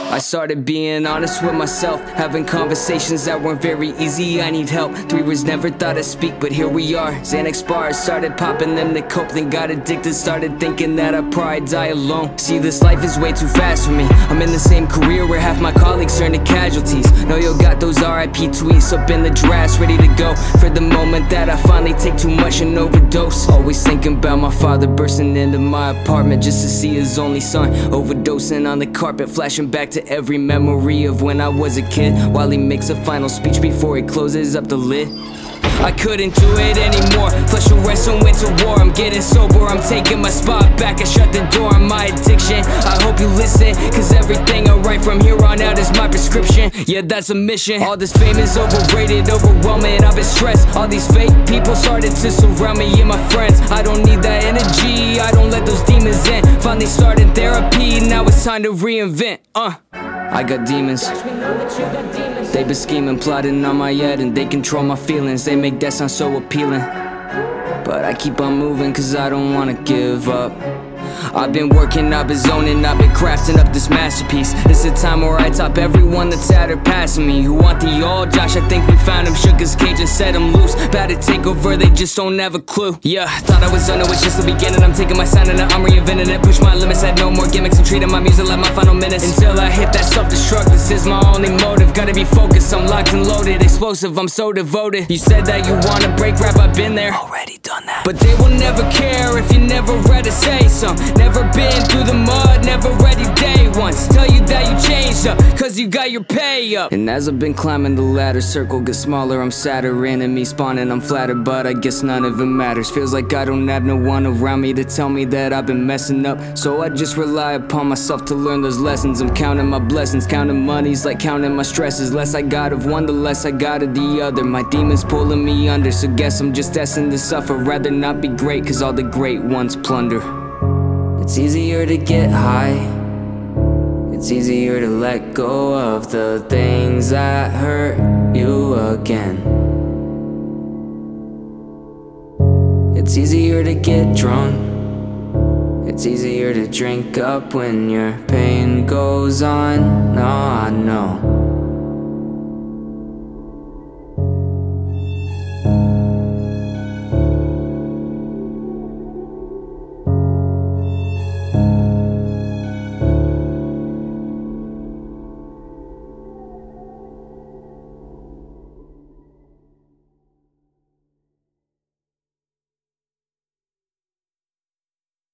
I started being honest with myself, having conversations that weren't very easy. I need help. 3 words never thought I'd speak, but here we are. Xanax bars, started popping them to cope, then got addicted. Started thinking that I'd probably die alone. See, this life is way too fast for me. I'm in the same career where half my colleagues turn to casualties. Know you got those RIP tweets up in the drafts, ready to go for the moment that I finally take too much and overdose. Always thinking about my father bursting into my apartment just to see his only son overdosing on the carpet, flashing back to every memory of when I was a kid, while he makes a final speech before he closes up the lid. I couldn't do it anymore. Flesh arrest and went to war. I'm getting sober, I'm taking my spot back. I shut the door on my addiction. I hope you listen, cause everything I write from here on out is my prescription. Yeah, that's a mission. All this fame is overrated, overwhelming. I've been stressed. All these fake people started to surround me and my friends. I don't need that energy, I don't let those demons in. Finally started therapy, now it's time to reinvent. I got demons. They been scheming, plotting on my head, and they control my feelings. They make that sound so appealing, but I keep on moving cause I don't wanna give up. I've been working, I've been zoning, I've been crafting up this masterpiece. It's a time where I top everyone that's at or passing me. Who want the all? Josh, I think we found him. Shook his cage and set him loose. About to take over, they just don't have a clue. Yeah, thought I was done, it was just the beginning. I'm taking my sound and I'm reinventing it. Push my limits, had no more gimmicks. I'm treating my music like my final minutes, until I hit that self-destruct. This is my only motive, gotta be focused. I'm locked and loaded, explosive, I'm so devoted. You said that you wanna break rap, I've been there, already done that. But they will never care if you never read to say something. Never been through the mud, never read your day once. Tell you that you changed up, cause you got your pay up. And as I've been climbing the ladder, circle gets smaller, I'm sadder. Enemies spawning, I'm flattered, but I guess none of it matters. Feels like I don't have no one around me to tell me that I've been messing up, so I just rely upon myself to learn those lessons. I'm counting my blessings, counting monies like counting my stresses. Less I got of one, the less I got of the other. My demons pulling me under, so guess I'm just destined to suffer. Rather not be great, cause all the great ones plunder. It's easier to get high, it's easier to let go of the things that hurt you again. It's easier to get drunk, it's easier to drink up when your pain goes on.